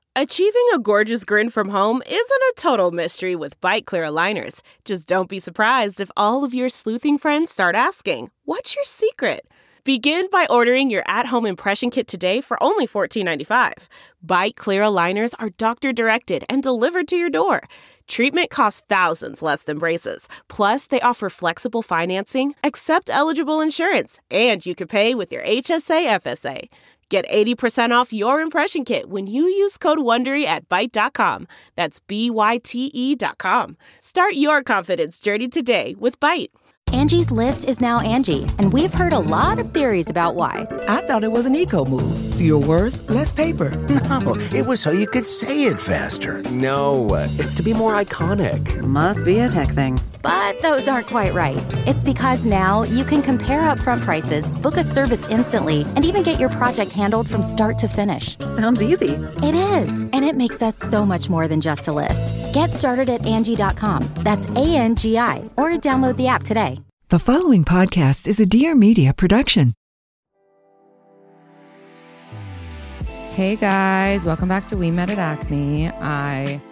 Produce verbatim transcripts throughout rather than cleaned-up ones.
Achieving a gorgeous grin from home isn't a total mystery with Byte Clear aligners. Just don't be surprised if all of your sleuthing friends start asking, "What's your secret?" Begin by ordering your at-home impression kit today for only fourteen ninety-five. Byte Clear aligners are doctor-directed and delivered to your door. Treatment costs thousands less than braces. Plus, they offer flexible financing, accept eligible insurance, and you can pay with your H S A F S A. Get eighty percent off your impression kit when you use code WONDERY at byte dot com. That's B Y T E dot com. Start your confidence journey today with Byte. Angie's List is now Angie, and we've heard a lot of theories about why. I thought it was an eco move. Fewer words, less paper. No, it was so you could say it faster. No, it's to be more iconic. Must be a tech thing. But those aren't quite right. It's because now you can compare upfront prices, book a service instantly, and even get your project handled from start to finish. Sounds easy. It is, and it makes us so much more than just a list. Get started at Angie dot com. That's A N G I, or download the app today. The following podcast is a Dear Media production. Hey guys, welcome back to We Met at Acme. I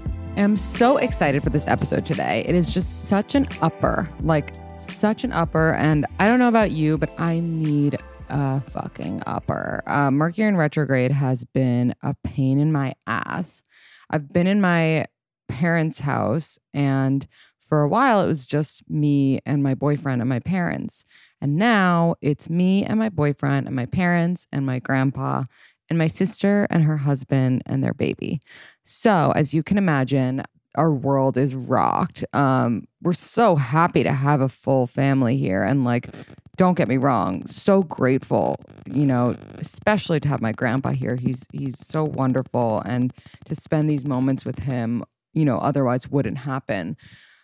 am so excited for this episode today. It is just such an upper, like such an upper. And I don't know about you, but I need a fucking upper. Uh, Mercury in retrograde has been a pain in my ass. I've been in my parents' house, and for a while it was just me and my boyfriend and my parents. And now it's me and my boyfriend and my parents and my grandpa and my sister and her husband and their baby. So as you can imagine, our world is rocked. Um, we're so happy to have a full family here. And like, don't get me wrong, so grateful, you know, especially to have my grandpa here. He's he's so wonderful. And to spend these moments with him, you know, otherwise wouldn't happen.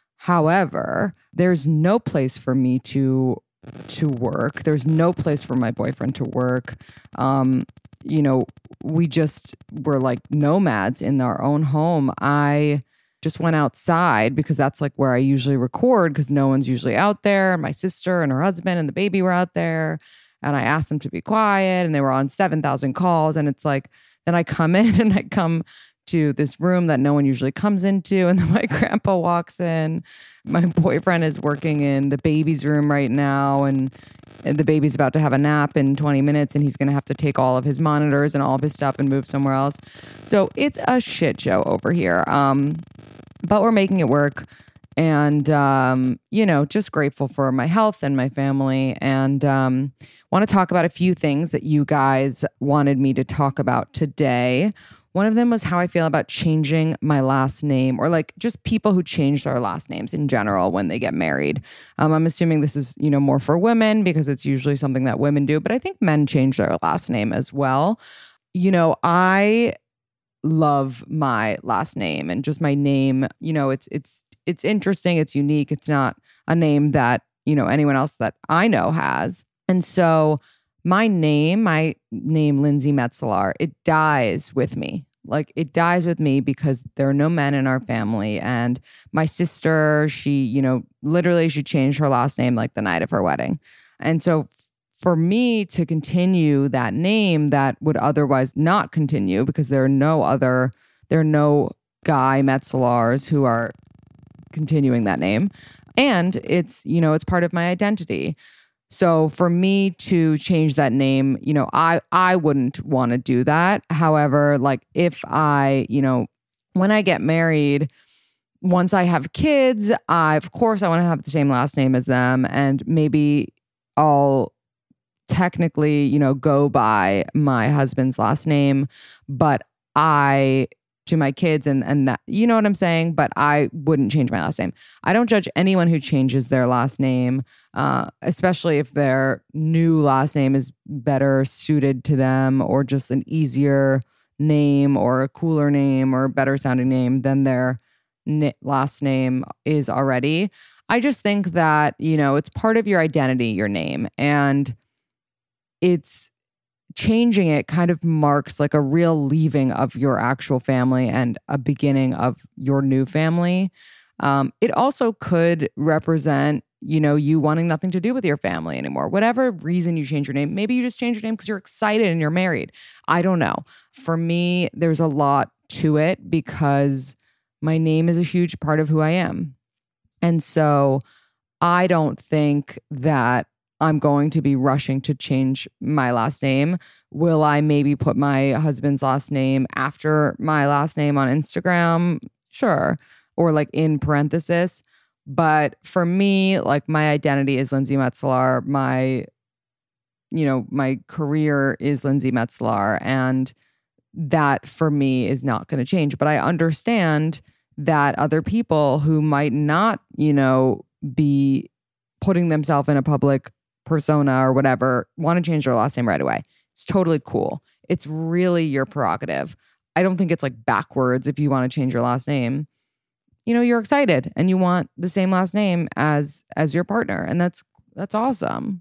However, there's no place for me to to work. There's no place for my boyfriend to work. Um, you know, we just were like nomads in our own home. I just went outside because that's like where I usually record because no one's usually out there. My sister and her husband and the baby were out there. And I asked them to be quiet and they were on seven thousand calls. And it's like, then I come in and I come to this room that no one usually comes into. And then my grandpa walks in. My boyfriend is working in the baby's room right now. And, and the baby's about to have a nap in twenty minutes. And he's going to have to take all of his monitors and all of his stuff and move somewhere else. So it's a shit show over here. Um, but we're making it work. And, um, you know, just grateful for my health and my family. And um, want to talk about a few things that you guys wanted me to talk about today. One of them was how I feel about changing my last name, or like just people who change their last names in general when they get married. Um, I'm assuming this is, you know, more for women because it's usually something that women do, but I think men change their last name as well. You know, I love my last name and just my name. You know, it's it's it's interesting. It's unique. It's not a name that, you know, anyone else that I know has. And so my name, my name, Lindsay Metzelaar, it dies with me. Like it dies with me because there are no men in our family. And my sister, she, you know, literally she changed her last name like the night of her wedding. And so for me to continue that name that would otherwise not continue because there are no other, there are no Guy Metzelaars who are continuing that name. And it's, you know, it's part of my identity. So for me to change that name, you know, I, I wouldn't want to do that. However, like if I, you know, when I get married, once I have kids, I, of course, I want to have the same last name as them. And maybe I'll technically, you know, go by my husband's last name, but I... to my kids and and that, you know what I'm saying? But I wouldn't change my last name. I don't judge anyone who changes their last name, uh, especially if their new last name is better suited to them or just an easier name or a cooler name or a better sounding name than their n- last name is already. I just think that, you know, it's part of your identity, your name, and it's changing it kind of marks like a real leaving of your actual family and a beginning of your new family. Um, it also could represent, you know, you wanting nothing to do with your family anymore. Whatever reason you change your name, maybe you just change your name because you're excited and you're married. I don't know. For me, there's a lot to it because my name is a huge part of who I am. And so I don't think that I'm going to be rushing to change my last name. Will I maybe put my husband's last name after my last name on Instagram? Sure. Or like in parenthesis. But for me, like my identity is Lindsay Metzelaar. My, you know, my career is Lindsay Metzelaar. And that for me is not going to change. But I understand that other people who might not, you know, be putting themselves in a public persona or whatever want to change their last name right away. It's totally cool. It's really your prerogative. I don't think it's like backwards if you want to change your last name. You know, you're excited and you want the same last name as as your partner, and that's that's awesome.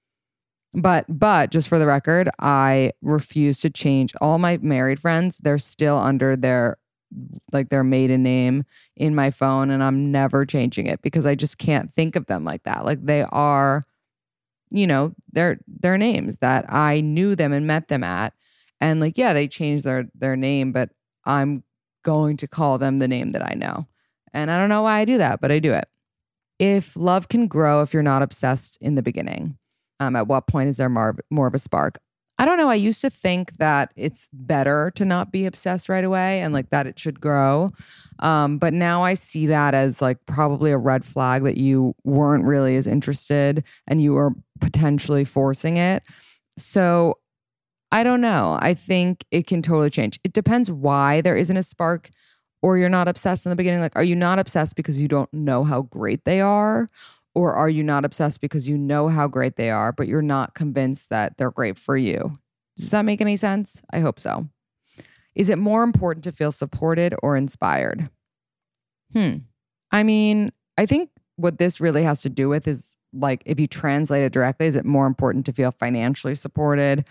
But but just for the record, I refuse to change. All my married friends, they're still under their like their maiden name in my phone, and I'm never changing it because I just can't think of them like that. Like they are, you know, their their names that I knew them and met them at. And like, yeah, they changed their their name, but I'm going to call them the name that I know. And I don't know why I do that, but I do it. If love can grow if you're not obsessed in the beginning, um, at what point is there more, more of a spark? I don't know. I used to think that it's better to not be obsessed right away and like that it should grow. Um, but now I see that as like probably a red flag that you weren't really as interested and you were potentially forcing it. So I don't know. I think it can totally change. It depends why there isn't a spark or you're not obsessed in the beginning. Like, are you not obsessed because you don't know how great they are? Or are you not obsessed because you know how great they are, but you're not convinced that they're great for you? Does that make any sense? I hope so. Is it more important to feel supported or inspired? Hmm. I mean, I think what this really has to do with is like, if you translate it directly, is it more important to feel financially supported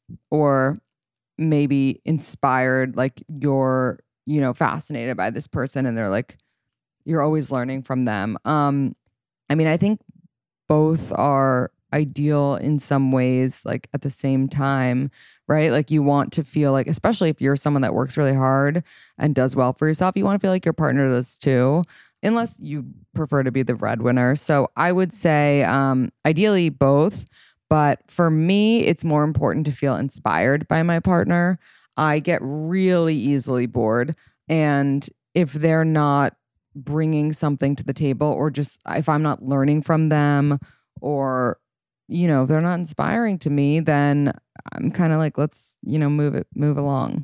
or maybe inspired? Like you're, you know, fascinated by this person and they're like, you're always learning from them. Um, I mean, I think both are ideal in some ways, like at the same time, right? Like you want to feel like, especially if you're someone that works really hard and does well for yourself, you want to feel like your partner does too, unless you prefer to be the breadwinner. So I would say um, ideally both, but for me, it's more important to feel inspired by my partner. I get really easily bored. And if they're not bringing something to the table, or just if I'm not learning from them, or, you know, if they're not inspiring to me, then I'm kind of like, let's, you know, move it, move along.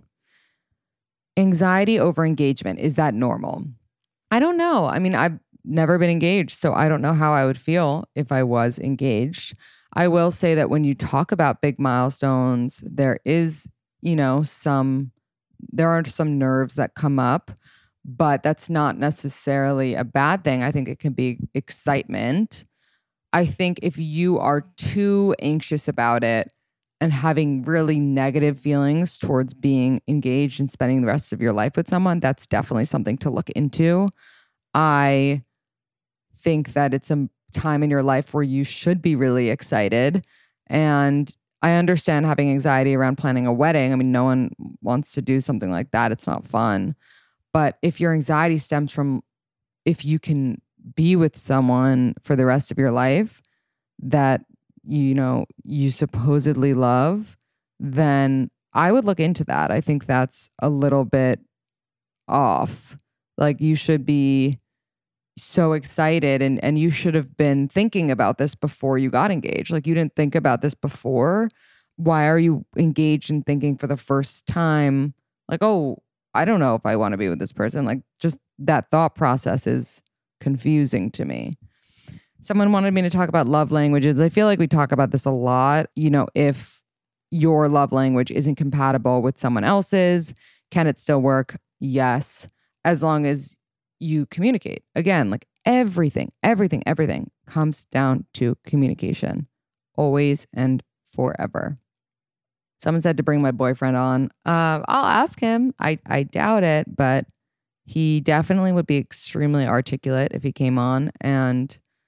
Anxiety over engagement. Is that normal? I don't know. I mean, I've never been engaged, so I don't know how I would feel if I was engaged. I will say that when you talk about big milestones, there is, you know, some, there are some nerves that come up. But that's not necessarily a bad thing. I think it can be excitement. I think if you are too anxious about it and having really negative feelings towards being engaged and spending the rest of your life with someone, that's definitely something to look into. I think that it's a time in your life where you should be really excited. And I understand having anxiety around planning a wedding. I mean, no one wants to do something like that. It's not fun. But if your anxiety stems from if you can be with someone for the rest of your life that, you know, you supposedly love, then I would look into that. I think that's a little bit off. Like you should be so excited and, and you should have been thinking about this before you got engaged. Like you didn't think about this before. Why are you engaged and thinking for the first time, like, oh, I don't know if I want to be with this person. Like just that thought process is confusing to me. Someone wanted me to talk about love languages. I feel like we talk about this a lot. You know, if your love language isn't compatible with someone else's, can it still work? Yes. As long as you communicate. Again, like everything, everything, everything comes down to communication. Always and forever. Someone said to bring my boyfriend on. Uh, I'll ask him. I, I doubt it, but he definitely would be extremely articulate if he came on. And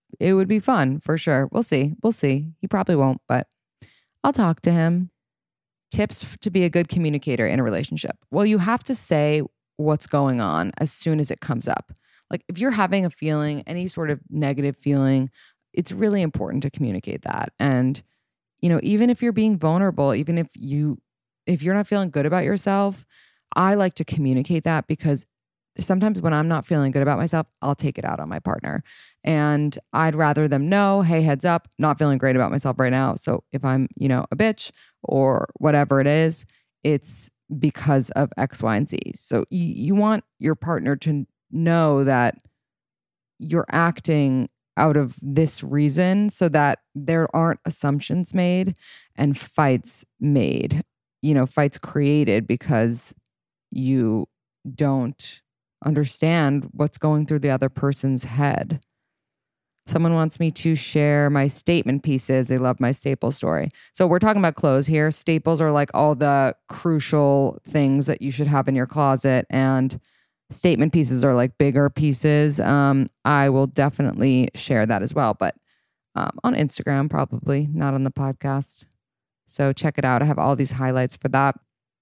it would be fun for sure. We'll see. We'll see. He probably won't, but I'll talk to him. Tips to be a good communicator in a relationship. Well, you have to say what's going on as soon as it comes up. Like if you're having a feeling, any sort of negative feeling, it's really important to communicate that. And, you know, even if you're being vulnerable, even if you, if you're not feeling good about yourself, I like to communicate that because sometimes when I'm not feeling good about myself, I'll take it out on my partner. And I'd rather them know, hey, heads up, not feeling great about myself right now. So if I'm, you know, a bitch or whatever it is, it's because of X, Y, and Z. So you, you want your partner to know that you're acting out of this reason so that there aren't assumptions made and fights made, you know, fights created because you don't understand what's going through the other person's head. Someone wants me to share my statement pieces. They love my staple story. So we're talking about clothes here. Staples are like all the crucial things that you should have in your closet, and statement pieces are like bigger pieces. Um, I will definitely share that as well, but um, on Instagram, probably not on the podcast. So check it out. I have all these highlights for that.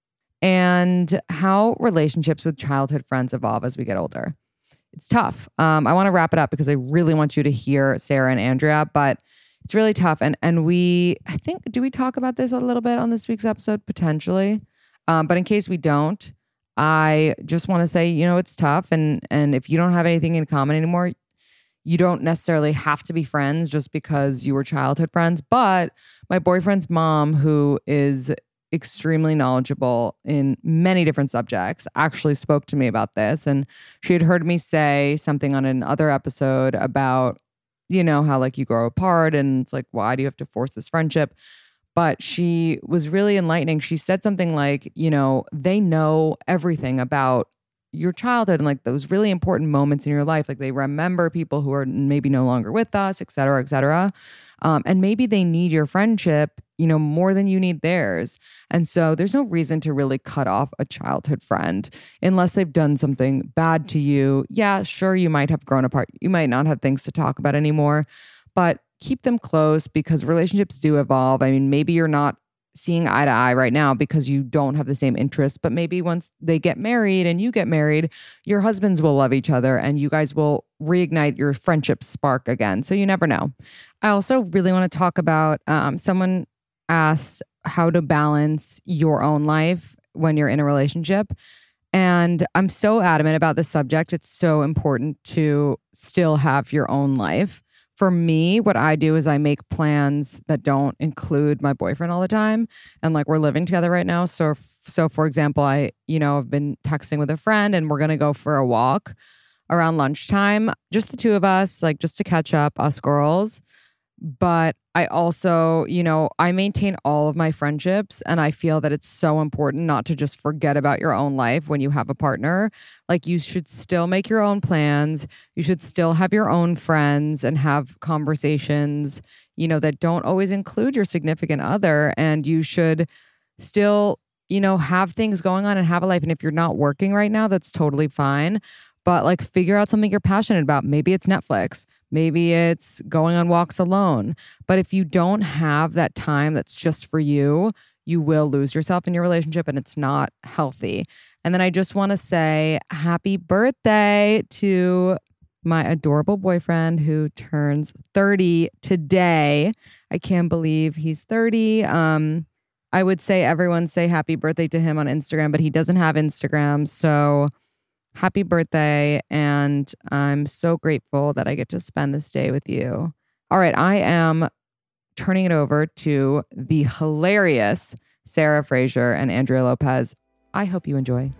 And how relationships with childhood friends evolve as we get older. It's tough. Um, I want to wrap it up because I really want you to hear Sarah and Andrea, but it's really tough. And and we, I think, do we talk about this a little bit on this week's episode? Potentially. Um, but in case we don't, I just want to say, you know, it's tough. And and if you don't have anything in common anymore, you don't necessarily have to be friends just because you were childhood friends. But my boyfriend's mom, who is extremely knowledgeable in many different subjects, actually spoke to me about this. And she had heard me say something on another episode about, you know, how like you grow apart and it's like, why do you have to force this friendship? But she was really enlightening. She said something like, you know, they know everything about your childhood and like those really important moments in your life. Like they remember people who are maybe no longer with us, et cetera, et cetera. Um, and maybe they need your friendship, you know, more than you need theirs. And so there's no reason to really cut off a childhood friend unless they've done something bad to you. Yeah, sure, you might have grown apart. You might not have things to talk about anymore, but keep them close because relationships do evolve. I mean, maybe you're not seeing eye to eye right now because you don't have the same interests, but maybe once they get married and you get married, your husbands will love each other and you guys will reignite your friendship spark again. So you never know. I also really want to talk about, um, someone asked how to balance your own life when you're in a relationship. And I'm so adamant about this subject. It's so important to still have your own life. For me, what I do is I make plans that don't include my boyfriend all the time. And like we're living together right now. So, so for example, I, you know, I've been texting with a friend and we're going to go for a walk around lunchtime. Just the two of us, like just to catch up, us girls. But I also, you know, I maintain all of my friendships and I feel that it's so important not to just forget about your own life when you have a partner. Like you should still make your own plans. You should still have your own friends and have conversations, you know, that don't always include your significant other. And you should still, you know, have things going on and have a life. And if you're not working right now, that's totally fine. But like figure out something you're passionate about. Maybe it's Netflix. Maybe it's going on walks alone. But if you don't have that time that's just for you, you will lose yourself in your relationship and it's not healthy. And then I just want to say happy birthday to my adorable boyfriend who turns thirty today. I can't believe he's thirty. Um, I would say everyone say happy birthday to him on Instagram, but he doesn't have Instagram. So happy birthday, and I'm so grateful that I get to spend this day with you. All right, I am turning it over to the hilarious Sarah Fraser and Andrea Lopez. I hope you enjoy.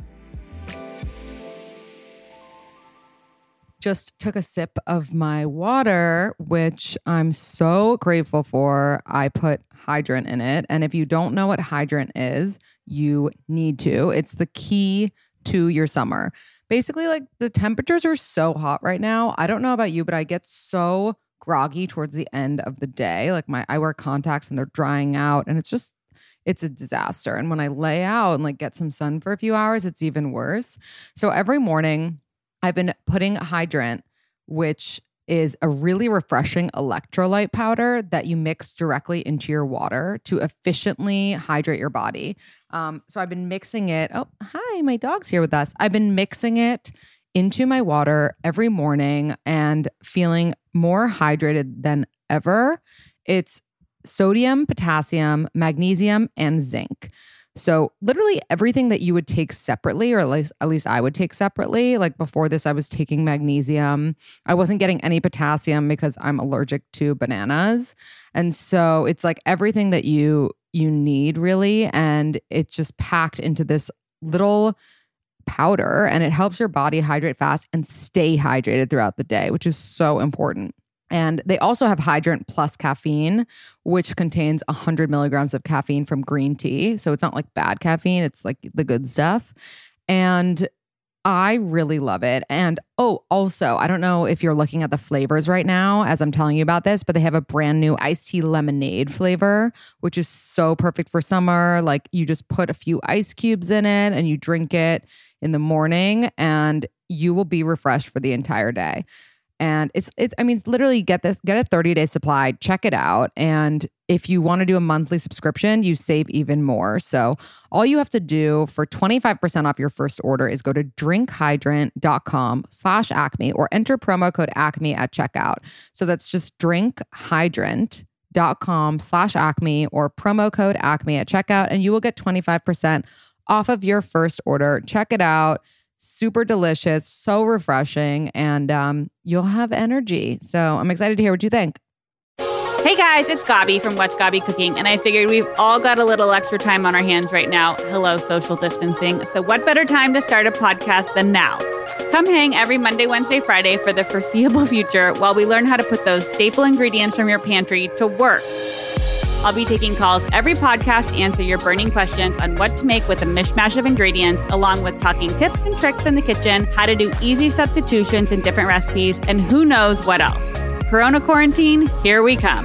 Just took a sip of my water, which I'm so grateful for. I put hydrant in it, and if you don't know what hydrant is, you need to. It's the key to your summer. Basically, like the temperatures are so hot right now. I don't know about you, but I get so groggy towards the end of the day. Like my, I wear contacts and they're drying out and it's just, it's a disaster. And when I lay out and like get some sun for a few hours, it's even worse. So every morning I've been putting hydrant, which is a really refreshing electrolyte powder that you mix directly into your water to efficiently hydrate your body. Um, so I've been mixing it. Oh, hi, my dog's here with us. I've been mixing it into my water every morning and feeling more hydrated than ever. It's sodium, potassium, magnesium, and zinc. So literally everything that you would take separately, or at least, at least I would take separately. Like before this, I was taking magnesium. I wasn't getting any potassium because I'm allergic to bananas. And so it's like everything that you you need really. And it's just packed into this little powder, and it helps your body hydrate fast and stay hydrated throughout the day, which is so important. And they also have Hydrant Plus Caffeine, which contains one hundred milligrams of caffeine from green tea. So it's not like bad caffeine. It's like the good stuff. And I really love it. And oh, also, I don't know if you're looking at the flavors right now as I'm telling you about this, but they have a brand new iced tea lemonade flavor, which is so perfect for summer. Like you just put a few ice cubes in it and you drink it in the morning and you will be refreshed for the entire day. And it's, it's, I mean, it's literally get this, get a thirty day supply, check it out. And if you want to do a monthly subscription, you save even more. So all you have to do for twenty-five percent off your first order is go to drinkhydrant.com slash acme or enter promo code acme at checkout. So that's just drinkhydrant.com slash acme or promo code acme at checkout. And you will get twenty-five percent off of your first order. Check it out. Super delicious, so refreshing, and um, you'll have energy. So I'm excited to hear what you think. Hey guys, it's Gabi from What's Gabi Cooking, and I figured we've all got a little extra time on our hands right now. Hello, social distancing. So what better time to start a podcast than now? Come hang every Monday, Wednesday, Friday for the foreseeable future while we learn how to put those staple ingredients from your pantry to work. I'll be taking calls every podcast to answer your burning questions on what to make with a mishmash of ingredients, along with talking tips and tricks in the kitchen, how to do easy substitutions in different recipes, and who knows what else. Corona quarantine, here we come.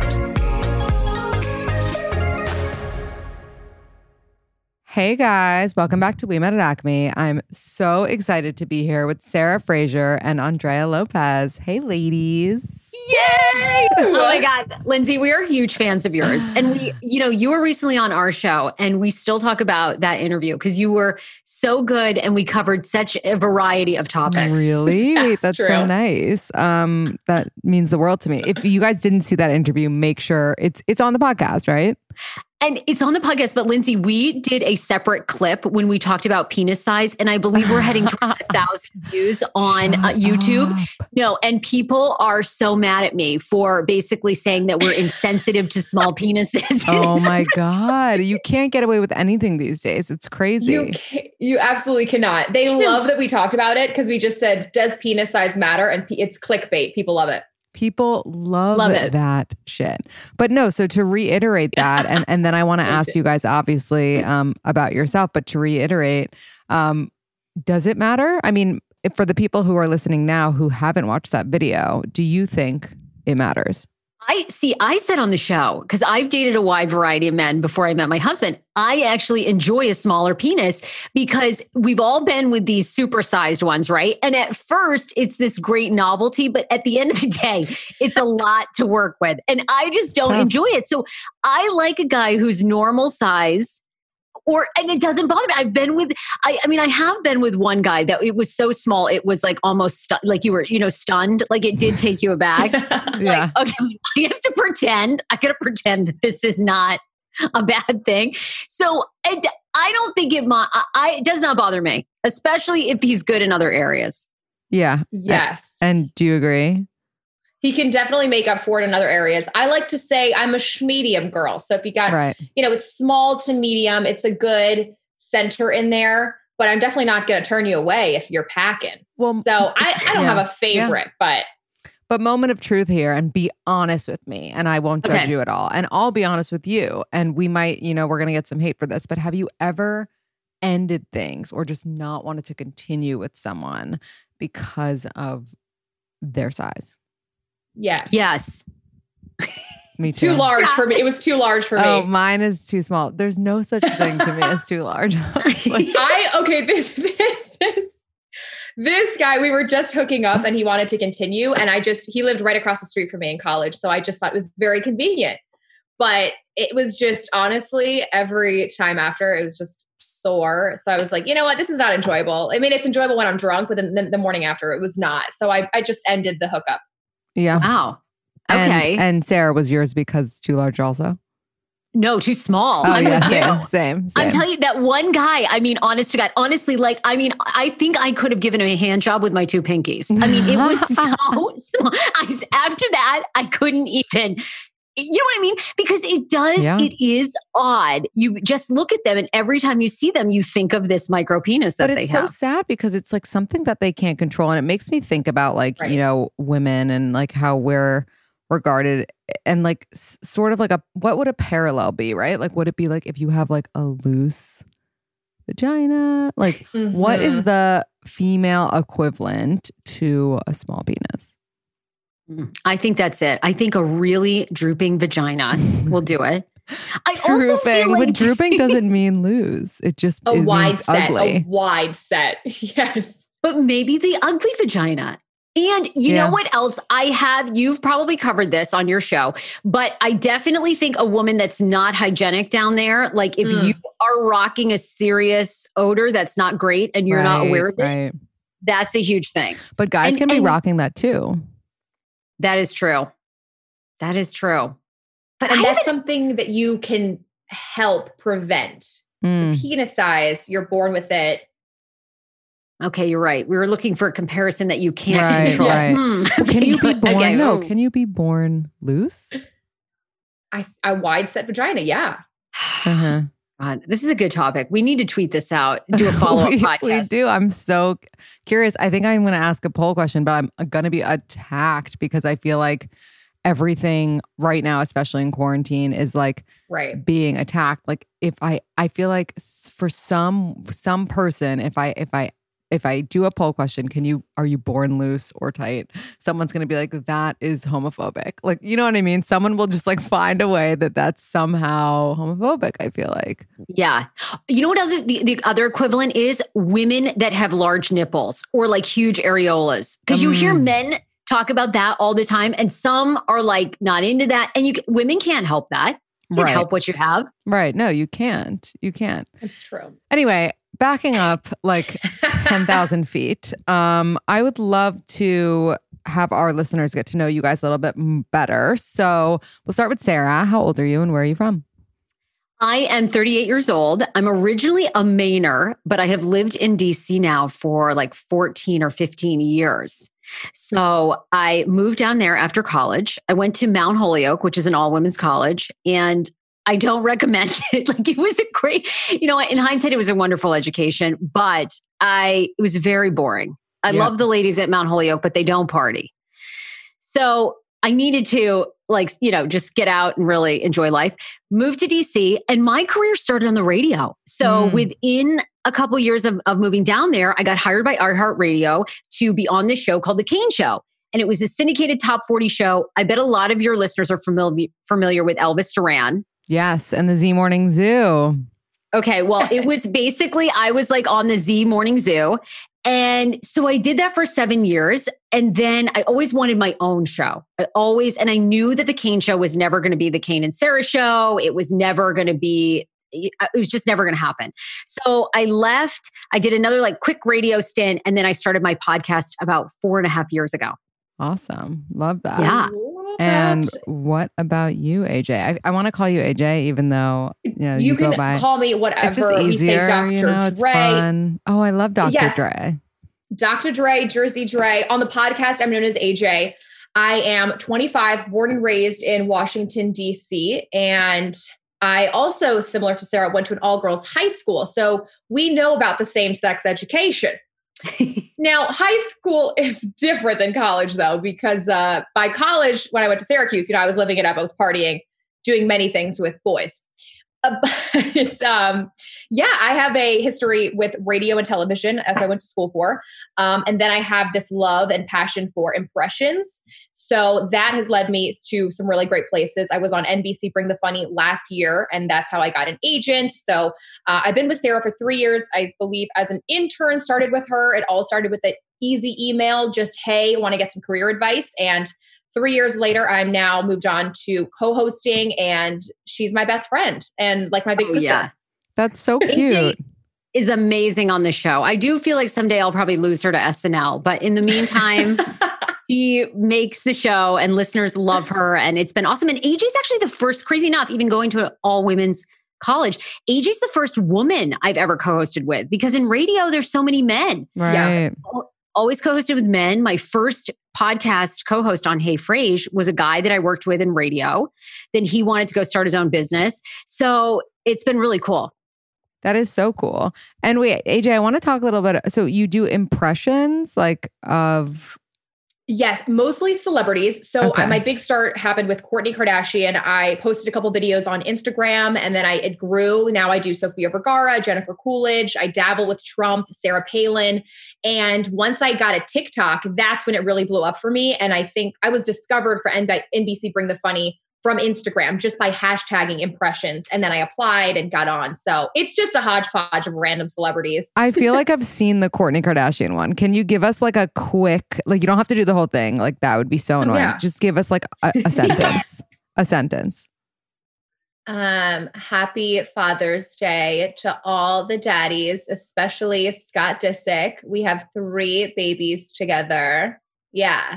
Hey guys, welcome back to We Met at Acme. I'm so excited to be here with Sarah Fraser and Andrea Lopez. Hey ladies. Yay! Oh my God. Lindsay, we are huge fans of yours. And we, you know, you were recently on our show and we still talk about that interview because you were so good and we covered such a variety of topics. Really? That's Wait, that's true. so nice. Um, that means the world to me. If you guys didn't see that interview, make sure it's it's on the podcast, right? And it's on the podcast, but Lindsay, we did a separate clip when we talked about penis size, and I believe we're heading towards a thousand views on uh, YouTube. Up. No, and people are so mad at me for basically saying that we're insensitive to small penises. Oh my God. You can't get away with anything these days. It's crazy. You, can, you absolutely cannot. They love that we talked about it because we just said, does penis size matter? And it's clickbait. People love it. People love, love it. that shit. But no, so to reiterate that, and, and then I want to ask you guys obviously um, about yourself, but to reiterate, um, does it matter? I mean, if for the people who are listening now who haven't watched that video, do you think it matters? I see, I said on the show, because I've dated a wide variety of men before I met my husband, I actually enjoy a smaller penis because we've all been with these supersized ones, right? And at first it's this great novelty, but at the end of the day, it's a lot to work with. And I just don't Huh. enjoy it. So I like a guy who's normal size. Or, and it doesn't bother me. I've been with, I, I mean, I have been with one guy that it was so small. It was like almost stu- like you were, you know, stunned. Like it did take you aback. Yeah. Like, okay, I have to pretend. I got to pretend that this is not a bad thing. So it, I don't think it, I, I, it does not bother me, especially if he's good in other areas. Yeah. Yes. And, and do you agree? He can definitely make up for it in other areas. I like to say I'm a schmedium girl. So if you got, Right. you know, it's small to medium, it's a good center in there, but I'm definitely not going to turn you away if you're packing. Well, so I, I don't yeah. have a favorite, but. But moment of truth here, and be honest with me, and I won't judge Okay. you at all. And I'll be honest with you. And we might, you know, we're going to get some hate for this, but have you ever ended things or just not wanted to continue with someone because of their size? Yes. Yes. Me too. Too large for me. It was too large for me. Oh, mine is too small. There's no such thing to me as too large. Like, I, okay, this, this is, this guy, we were just hooking up and he wanted to continue. And I just, he lived right across the street from me in college. So I just thought it was very convenient. But it was just honestly, every time after, it was just sore. So I was like, you know what? This is not enjoyable. I mean, it's enjoyable when I'm drunk, but then the, the morning after, it was not. So I, I just ended the hookup. Yeah. Wow. And, Okay. and Sarah, was yours because too large also? No, too small. Oh, I'm yeah, with same, you. same, same. I'm telling you that one guy, I mean, honest to God, honestly, like, I mean, I think I could have given him a hand job with my two pinkies. I mean, it was so small. I, after that, I couldn't even, you know what I mean? Because it does, Yeah. it is odd. You just look at them and every time you see them, you think of this micro penis that But they it's so have. sad because it's like something that they can't control. And it makes me think about like, Right. you know, women and like how we're regarded and like s- sort of like a, what would a parallel be, right? Like, would it be like if you have like a loose vagina? Like, what is Mhm. the female equivalent to a small penis? I think that's it. I think a really drooping vagina will do it. I also Drooping, feel like but drooping doesn't mean loose. It just A it wide means set, ugly. a wide set. Yes. But maybe the ugly vagina. And you Yeah. know what else I have? You've probably covered this on your show, but I definitely think a woman that's not hygienic down there, like if Mm. you are rocking a serious odor that's not great and you're not Right, aware of it, right. that's a huge thing. But guys And- can be and- rocking that too. That is true. That is true. But And I that's haven't- something that you can help prevent. Mm. Penis size, you're born with it. okay, you're right. We were looking for a comparison that you can't Right, control. right. Hmm, Well, can okay, you be born? okay, No, ooh. can you be born loose? I, a wide set vagina. Yeah. Uh-huh. God, this is a good topic. We need to tweet this out. Do a follow up we, podcast. we do. I'm so c- curious. I think I'm going to ask a poll question, but I'm going to be attacked because I feel like everything right now, especially in quarantine, is like Right. being attacked. Like if I, I feel like s- for some some person, if I if I if I do a poll question, can you are you born loose or tight? Someone's going to be like, that is homophobic. Like, you know what I mean? Someone will just like find a way that that's somehow homophobic. I feel like. Yeah. You know what other the, the other equivalent is? Women that have large nipples or like huge areolas. Because you hear Mm. men talk about that all the time. And some are like not into that. And you women can't help that. You can't Right. help what you have. Right. No, you can't. You can't. That's true. Anyway, backing up like ten thousand feet, um, I would love to have our listeners get to know you guys a little bit m- better. So we'll start with Sarah. How old are you and where are you from? I am thirty-eight years old. I'm originally a Mainer, but I have lived in D C now for like fourteen or fifteen years. So I moved down there after college. I went to Mount Holyoke, which is an all women's college, and I don't recommend it. Like it was a great, you know, in hindsight, it was a wonderful education, but I, it was very boring. I Yeah. love the ladies at Mount Holyoke, but they don't party. So I needed to like, you know, just get out and really enjoy life. Moved to D C and my career started on the radio. So Mm. within a couple years of, of moving down there, I got hired by iHeartRadio to be on this show called The Kane Show. And it was a syndicated top forty show. I bet a lot of your listeners are familiar, familiar with Elvis Duran. Yes, and the Z Morning Zoo. Okay, well, it was basically, I was like on the Z Morning Zoo. And so I did that for seven years. And then I always wanted my own show. I always, and I knew that the Kane Show was never going to be the Kane and Sarah show. It was never going to be, it was just never going to happen. So I left, I did another like quick radio stint. And then I started my podcast about four and a half years ago. Awesome. Love that. Yeah. And what about you, A J? I, I want to call you A J, even though you know you, You go can by. call me It's whatever. just We say easier, Doctor you know. It's Dre. fun. Oh, I love Doctor Yes. Dre. Doctor Dre, Jersey Dre. On the podcast, I'm known as A J. I am twenty-five, born and raised in Washington, D C. And I also, similar to Sarah, went to an all-girls high school. So we know about the same-sex education. Now, high school is different than college, though, because uh, by college, when I went to Syracuse, you know, I was living it up. I was partying, doing many things with boys. Uh, but um, yeah, I have a history with radio and television, as I went to school for. Um, and then I have this love and passion for impressions. So that has led me to some really great places. I was on N B C Bring the Funny last year, and that's how I got an agent. So uh, I've been with Sarah for three years, I believe, as an intern, started with her. It all started with the easy email, just, hey, want to get some career advice. And three years later, I'm now moved on to co-hosting, and she's my best friend and like my big Oh, sister. yeah. That's so A J cute. is amazing on the show. I do feel like someday I'll probably lose her to S N L, but in the meantime, she makes the show and listeners love her, and it's been awesome. And A J's actually the first, crazy enough, even going to an all women's college, A J's the first woman I've ever co-hosted with, because in radio, there's so many men. Right. Yeah. Always co-hosted with men. My first podcast co-host on Hey Frage was a guy that I worked with in radio. Then he wanted to go start his own business. So it's been really cool. That is so cool. And wait, A J, I want to talk a little bit. So you do impressions like of... Yes, mostly celebrities. So Okay. I, my big start happened with Kourtney Kardashian. I posted a couple videos on Instagram, and then I it grew. Now I do Sofia Vergara, Jennifer Coolidge. I dabble with Trump, Sarah Palin. And once I got a TikTok, that's when it really blew up for me. And I think I was discovered for N B C Bring the Funny from Instagram just by hashtagging impressions. And then I applied and got on. So it's just a hodgepodge of random celebrities. I feel like I've seen the Kourtney Kardashian one. Can you give us like a quick, like you don't have to do the whole thing. Like that would be so annoying. Yeah. Just give us like a, a sentence. A sentence. Um, happy Father's Day to all the daddies, especially Scott Disick. We have three babies together. Yeah.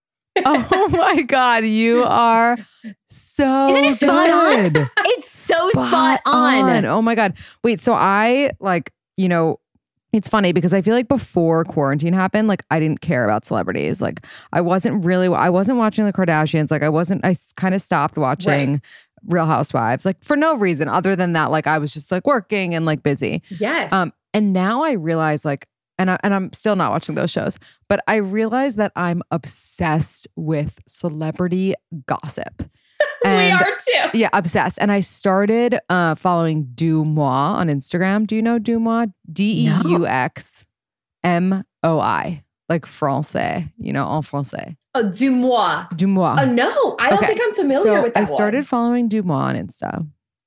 Oh my God, you are so Isn't it spot good. on? It's so spot, on. Oh my God. Wait, so I like, you know, it's funny because I feel like before quarantine happened, like I didn't care about celebrities. Like I wasn't really, I wasn't watching the Kardashians. Like I wasn't, I kind of stopped watching Right. Real Housewives, like for no reason other than that. Like I was just like working and like busy. Yes. Um, and now I realize like, and, I, and I'm still not watching those shows, but I realize that I'm obsessed with celebrity gossip. we And- are too. Yeah, obsessed. And I started uh, following Du Moi on Instagram. Do you know Du Moi? D E U X M O I, like français, you know, en français. Oh, Du Moi. Du Moi. Oh, no. I don't Okay. think I'm familiar so with that I started one. following Du Moi on Insta.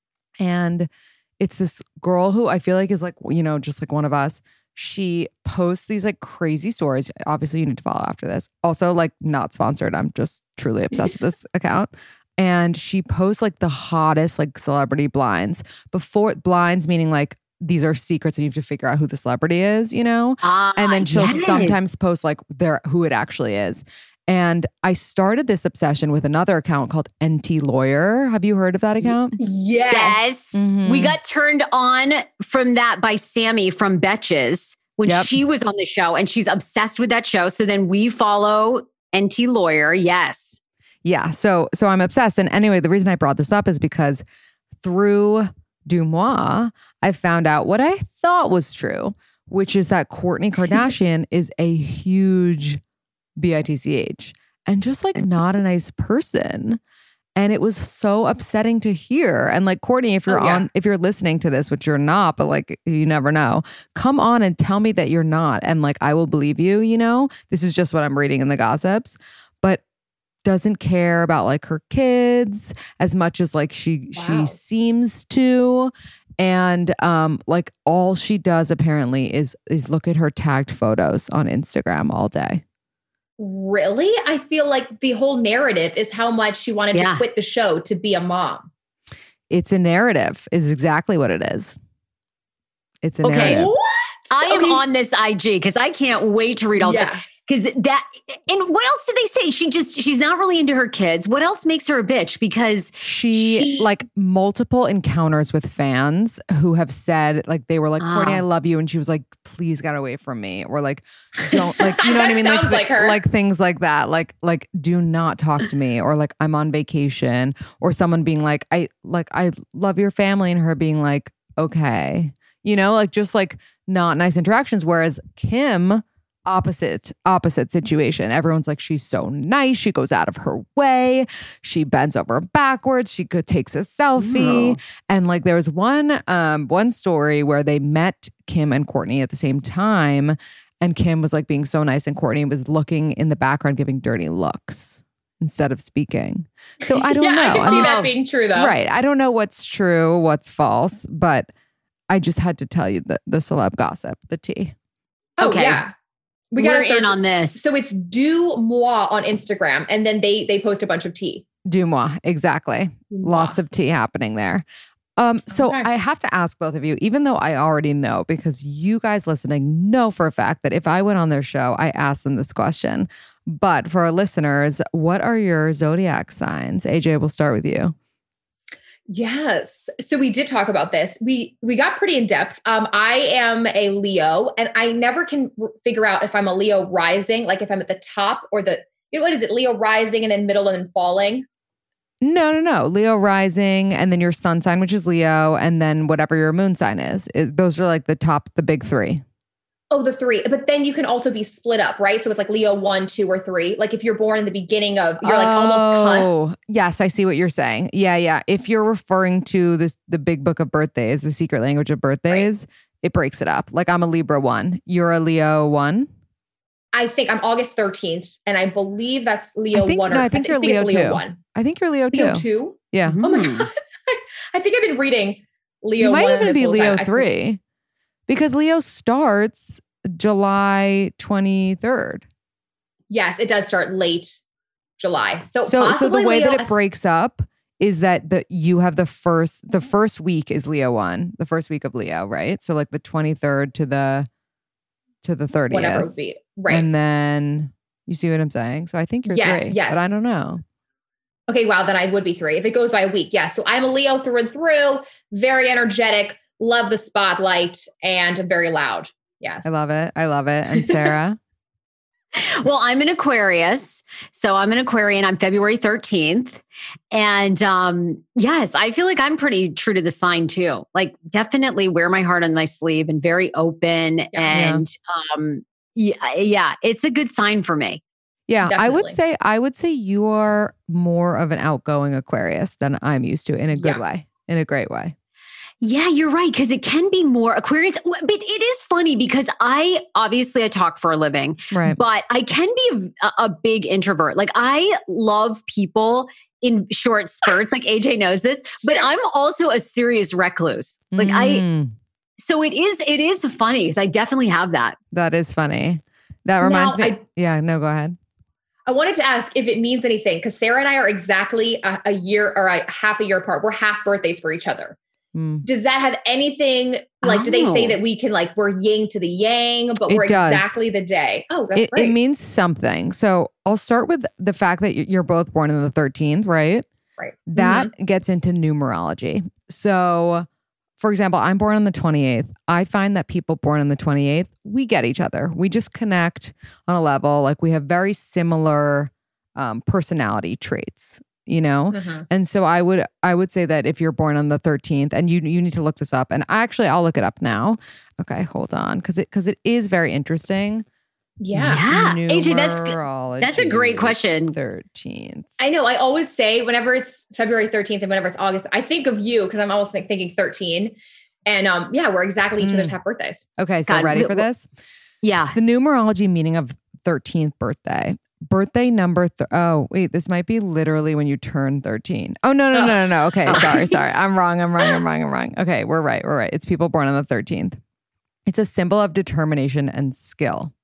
And it's this girl who I feel like is like, you know, just like one of us. She posts these like crazy stories. Obviously, you need to follow after this. Also, like not sponsored. I'm just truly obsessed with this account. And she posts like the hottest like celebrity blinds. Before blinds meaning like these are secrets and you have to figure out who the celebrity is, you know? Ah, And then she'll yes. sometimes post like their who it actually is. And I started this obsession with another account called N T Lawyer. Have you heard of that account? Yes. Yes. Mhm. We got turned on from that by Sammy from Betches when Yep. she was on the show, and she's obsessed with that show. So then we follow N T Lawyer. Yes. Yeah. So so I'm obsessed. And anyway, the reason I brought this up is because through Du Moi, I found out what I thought was true, which is that Kourtney Kardashian is a huge B I T C H and just like not a nice person. And it was so upsetting to hear. And like, Kourtney, if you're Oh, yeah. on, if you're listening to this, which you're not, but like, you never know, come on and tell me that you're not. And like, I will believe you, you know, this is just what I'm reading in the gossips, but doesn't care about like her kids as much as like she, Wow. she seems to. And um, like all she does apparently is, is look at her tagged photos on Instagram all day. Really? I feel like the whole narrative is how much she wanted Yeah. to quit the show to be a mom. It's a narrative is exactly what it is. It's a Okay. narrative. What? I am Okay. on this I G because I can't wait to read all Yeah. this. Because that, and what else did they say? She just, she's not really into her kids. What else makes her a bitch? Because She, She- like multiple encounters with fans who have said like they were like, Ah. Kourtney, I love you. And she was like, please get away from me. Or like, don't like, you know what I That mean? sounds like, like her. like things like that. Like, like, do not talk to me. Or like, I'm on vacation. Or someone being like, I like, I love your family. And her being like, okay. You know, like just like not nice interactions. Whereas Kim, opposite opposite situation. Everyone's like, she's so nice, she goes out of her way, she bends over backwards, she could takes a selfie. Ooh. And like there was one um one story where they met Kim and Kourtney at the same time, and Kim was like being so nice and Kourtney was looking in the background giving dirty looks instead of speaking. So I don't yeah, know. I can see mean, that being true though. right, I don't know what's true, what's false, but I just had to tell you the the celeb gossip, the tea. Oh, Okay. yeah. We got We're in on this. So it's Du Moi on Instagram, and then they they post a bunch of tea. Du moi, exactly. Moi. Lots of tea happening there. Um, so Okay. I have to ask both of you, even though I already know, because you guys listening know for a fact that if I went on their show, I asked them this question. But for our listeners, what are your zodiac signs? A J, we'll start with you. Yes. So we did talk about this. We we got pretty in depth. Um, I am a Leo, and I never can r- figure out if I'm a Leo rising, like if I'm at the top or the, you know, what is it? Leo rising and then middle and then falling. No, no, no. Leo rising, and then your sun sign, which is Leo, and then whatever your moon sign is. is those are like the top, the big three. Oh, the three. But then you can also be split up, right? So it's like Leo one, two, or three. Like if you're born in the beginning of, you're like almost Oh, cusp. yes, I see what you're saying. Yeah, yeah. If you're referring to this, the big book of birthdays, the secret language of birthdays, right. It breaks it up. Like I'm a Libra one. You're a Leo one? I think I'm August thirteenth, and I believe that's Leo I think, one. No, or, I think I you're think Leo, Leo two. one. I think you're Leo two. Leo two? Yeah. Oh my God. I think I've been reading Leo You might one even this be whole Leo time. three. Because Leo starts July twenty-third. Yes, it does start late July. So, So, so possibly the way Leo, that it breaks up is that the you have the first the first week is Leo one, the first week of Leo, right? So like the twenty-third to the to the thirtieth. whatever it would be. Right. And then you see what I'm saying? So I think you're Yes, three. yes. But I don't know. Okay, wow, then I would be three if it goes by a week. Yes. So I'm a Leo through and through, very energetic, love the spotlight, and I'm very loud. Yes. I love it. I love it. And Sarah? Well, I'm an Aquarius. So I'm an Aquarian. I'm February thirteenth. And um, yes, I feel like I'm pretty true to the sign too. Like definitely wear my heart on my sleeve and very open. Yeah. And um, yeah, yeah, it's a good sign for me. Yeah, I would Definitely. say I would say you are more of an outgoing Aquarius than I'm used to in a good Yeah. way, in a great way. Yeah, you're right. Cause it can be more Aquarius, but it is funny because I obviously I talk for a living, Right. but I can be a, a big introvert. Like I love people in short spurts, like A J knows this, but I'm also a serious recluse. Like I, Mm, so it is, it is funny because I definitely have that. that is funny. That reminds Now, me. I- yeah, no, go ahead. I wanted to ask if it means anything because Sarah and I are exactly a, a year or a half a year apart. We're half birthdays for each other. Mm. Does that have anything like, do they say Oh. that we can like, we're yin to the yang, but It we're does. exactly the day? Oh, that's It, great. it means something. So I'll start with the fact that y- you're both born on the thirteenth, right? right. That gets into numerology. So, for example, I'm born on the twenty-eighth. I find that people born on the twenty-eighth, we get each other. We just connect on a level. Like we have very similar um, personality traits, you know? Mhm. And so I would I would say that if you're born on the thirteenth, and you you need to look this up, and actually I'll look it up now. Okay, hold on, because it because it is very interesting. Yeah. Yeah. A J, that's good. That's a great Numerology, question. thirteenth. I know. I always say whenever it's February thirteenth and whenever it's August, I think of you because I'm always think, thinking thirteen. And um, yeah, we're exactly each other's Mm. half birthdays. Okay, so God, ready we- for this? Yeah. The numerology meaning of thirteenth birthday. Birthday number, th- oh, wait, this might be literally when you turn thirteen. Oh, no, no, no, no, no. Okay, sorry, sorry. I'm wrong, I'm wrong, I'm wrong, I'm wrong. Okay, we're right, we're right. It's people born on the thirteenth. It's a symbol of determination and skill.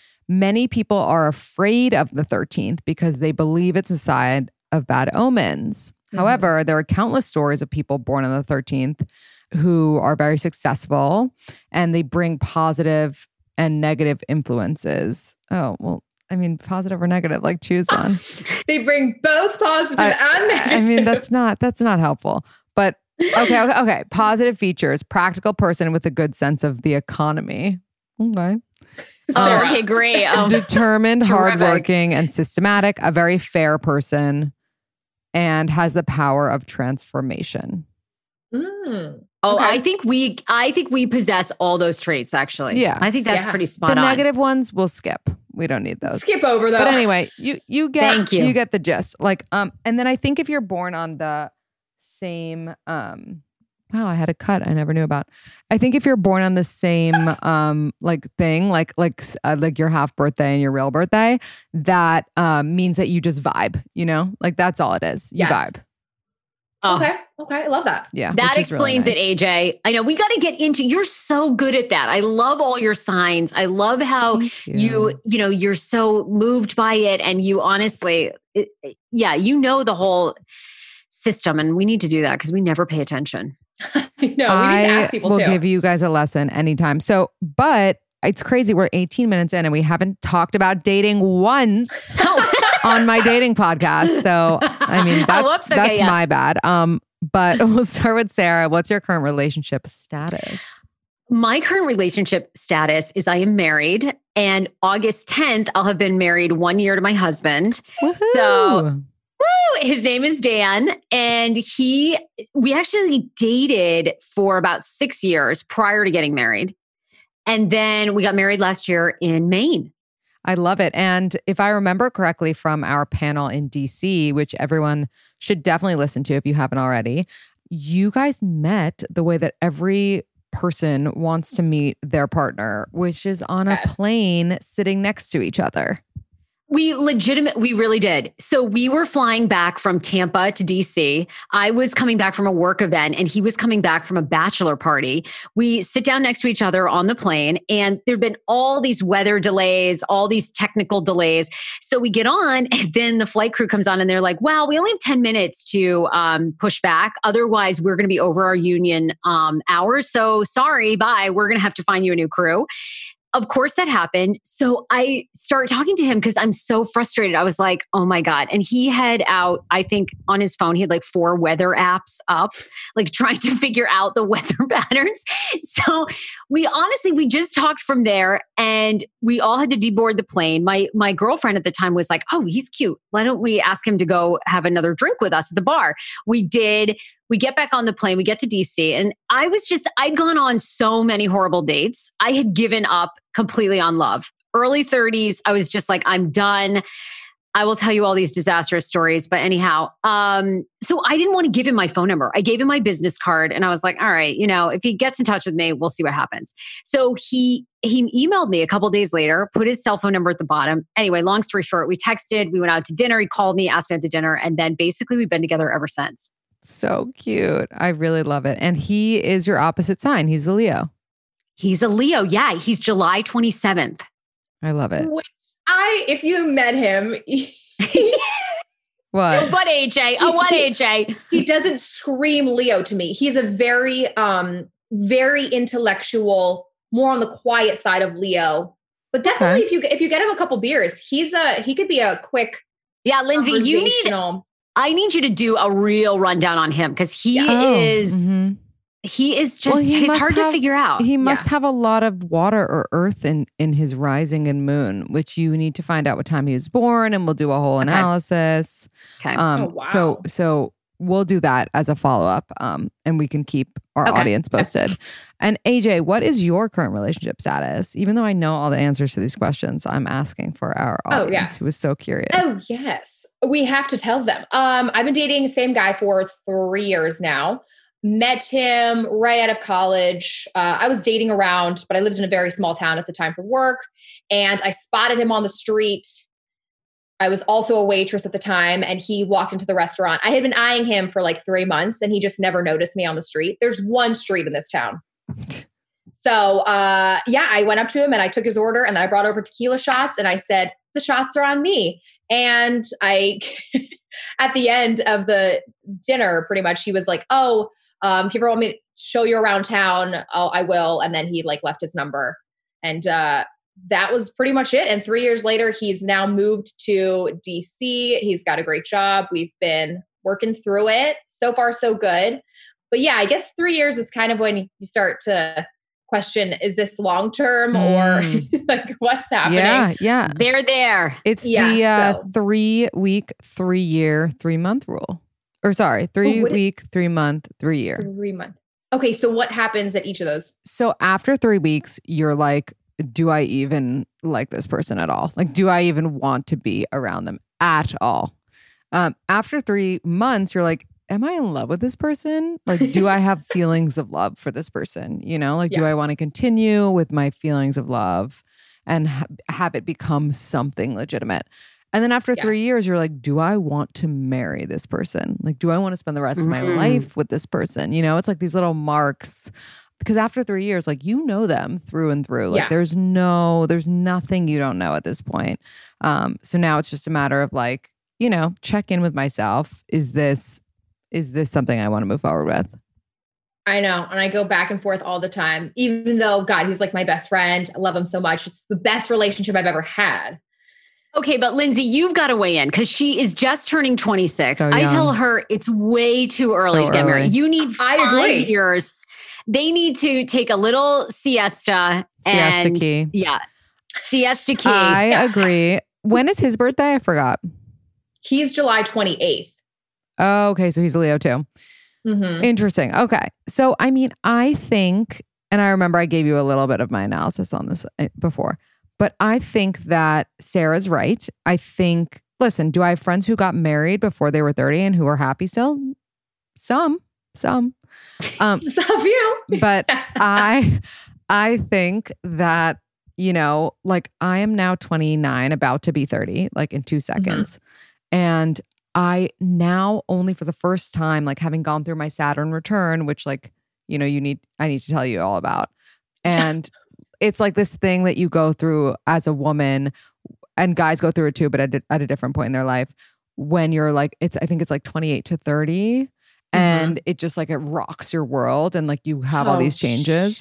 Many people are afraid of the thirteenth because they believe it's a sign of bad omens. Mhm. However, there are countless stories of people born on the thirteenth who are very successful and they bring positive and negative influences. Oh, well, I mean, positive or negative, like choose one. They bring both positive I, and negative. I mean, that's not, that's not helpful, but okay, okay, okay. Positive features, practical person with a good sense of the economy. Okay. Oh, Sarah. okay, great. Um, Determined, terrific. hardworking, and systematic, a very fair person, and has the power of transformation. Mm. oh, Okay. I think we, I think we possess all those traits. Actually, Yeah. I think that's Yeah. pretty spot The on. negative ones we'll skip. We don't need those. Skip over though. But anyway, you you get Thank you. get the gist. Like um, and then I think if you're born on the same um, wow, I had a cut I never knew about. I think if you're born on the same um like thing, like like uh, like your half birthday and your real birthday, that um means that you just vibe. You know, like that's all it is. You Yes. vibe. Oh, Okay. Okay, I love that. Yeah. That which is really explains nice. it, A J. I know we got to get into, you're so good at that. I love all your signs. I love how Thank you. you, you know, you're so moved by it. And you honestly, it, yeah, you know the whole system, and we need to do that because we never pay attention. no, we need to ask people I will too. give you guys a lesson anytime. So, but it's crazy. We're eighteen minutes in and we haven't talked about dating once on my dating podcast. So, I mean, that's, whoops, okay, that's yeah. my bad. Um, but we'll start with Sarah. What's your current relationship status? My current relationship status is I am married, and August tenth, I'll have been married one year to my husband. Woohoo. So, woo, his name is Dan, and he, we actually dated for about six years prior to getting married. And then we got married last year in Maine. I love it. And if I remember correctly from our panel in D C, which everyone should definitely listen to if you haven't already, you guys met the way that every person wants to meet their partner, which is on Yes. a plane sitting next to each other. We legitimate, we really did. So we were flying back from Tampa to D C. I was coming back from a work event and he was coming back from a bachelor party. We sit down next to each other on the plane, and there've been all these weather delays, all these technical delays. So we get on, and then the flight crew comes on and they're like, well, we only have ten minutes to um, push back. Otherwise, we're going to be over our union um, hours. So sorry, bye. We're going to have to find you a new crew. Of course that happened. So I start talking to him because I'm so frustrated. I was like, oh my God. And he had out, I think on his phone, he had like four weather apps up, like trying to figure out the weather patterns. So we honestly, we just talked from there, and we all had to deboard the plane. My, my girlfriend at the time was like, oh, he's cute. Why don't we ask him to go have another drink with us at the bar? We did. We get back on the plane, we get to D C, and I was just, I'd gone on so many horrible dates. I had given up completely on love. Early thirties, I was just like, I'm done. I will tell you all these disastrous stories. But anyhow, um, so I didn't want to give him my phone number. I gave him my business card, and I was like, all right, you know, if he gets in touch with me, we'll see what happens. So he he emailed me a couple days later, put his cell phone number at the bottom. Anyway, long story short, we texted, we went out to dinner, he called me, asked me out to dinner, and then basically we've been together ever since. So cute. I really love it. And he is your opposite sign. He's a Leo. He's a Leo. Yeah, he's July twenty-seventh. I love it. I, if you met him, What? Oh, what A J? Oh, what A J? He doesn't scream Leo to me. He's a very, um, very intellectual, more on the quiet side of Leo. But definitely, Okay. if you if you get him a couple beers, he's a he could be a quick. Yeah, Lindsay, you need. conversational- I need you to do a real rundown on him because he Oh, is. mhm. He is just. Well, he he's must hard have- to figure out. He must have a lot of water or earth in, in his rising and moon, which you need to find out what time he was born, and we'll do a whole Okay. analysis. Okay. Um, Oh, wow. So so we'll do that as a follow up, um, and we can keep our Okay. audience posted. And A J, what is your current relationship status? Even though I know all the answers to these questions, I'm asking for our Oh, audience yes. who is so curious. Oh yes, we have to tell them. Um, I've been dating the same guy for three years now. Met him right out of college. Uh, I was dating around, but I lived in a very small town at the time for work, and I spotted him on the street. I was also a waitress at the time, and he walked into the restaurant. I had been eyeing him for like three months, and he just never noticed me on the street. There's one street in this town. So uh, yeah, I went up to him and I took his order, and then I brought over tequila shots, and I said, the shots are on me. And I, at the end of the dinner, pretty much, he was like, oh, um, if you ever want me to show you around town, oh, I will. And then he like left his number, and uh, that was pretty much it. And three years later, he's now moved to D C. He's got a great job. We've been working through it. So far, so good. But yeah, I guess three years is kind of when you start to question, is this long-term or like what's happening? Yeah, yeah. They're there. It's Yeah, the uh, so- three week, three year, three month rule. Or sorry, three Oh, what is- week, three month, three year. Three months. Okay, so what happens at each of those? So after three weeks, you're like, do I even like this person at all? Like, do I even want to be around them at all? Um, after three months, you're like, am I in love with this person? Like, do I have feelings of love for this person? You know, like, do Yeah. I want to continue with my feelings of love and ha- have it become something legitimate? And then after Yes. three years, you're like, do I want to marry this person? Like, do I want to spend the rest Mm-hmm. of my life with this person? You know, it's like these little marks. Because after three years, like, you know them through and through. Like, Yeah. there's no, there's nothing you don't know at this point. Um, so now it's just a matter of like, you know, check in with myself. Is this, is this something I want to move forward with? I know. And I go back and forth all the time, even though, God, he's like my best friend. I love him so much. It's the best relationship I've ever had. Okay, but Lindsay, you've got to weigh in because she is just turning twenty-six. So I young. tell her it's way too early So to get married. early. You need I five agree. years. They need to take a little siesta. Siesta and, key. Yeah. Siesta key. I Yeah. agree. When is his birthday? I forgot. He's July twenty-eighth. Oh, okay. So he's a Leo too. Mm-hmm. Interesting. Okay. So, I mean, I think, and I remember I gave you a little bit of my analysis on this uh, before, but I think that Sarah's right. I think, listen, do I have friends who got married before they were thirty and who are happy still? Some, some. Um, Some of you. but I, I think that, you know, like I am now twenty-nine, about to be thirty, like in two seconds. And I now only for the first time, like having gone through my Saturn return, which like, you know, you need, I need to tell you all about. And it's like this thing that you go through as a woman, and guys go through it too, but at, at a different point in their life when you're like, it's, I think it's like twenty-eight to thirty. And it just like, it rocks your world. And like you have all Oh, these changes.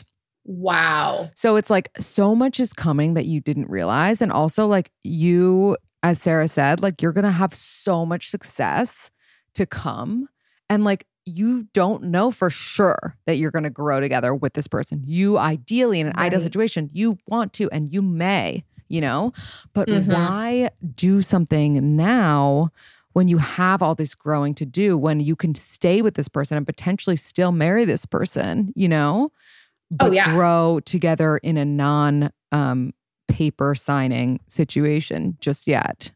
Wow. So it's like so much is coming that you didn't realize. And also like you, as Sarah said, like you're going to have so much success to come. And like you don't know for sure that you're going to grow together with this person. You ideally in an ideal Right. situation, you want to and you may, you know, but Mhm. why do something now when you have all this growing to do, when you can stay with this person and potentially still marry this person, you know? But Oh, yeah. grow together in a non um, paper signing situation just yet.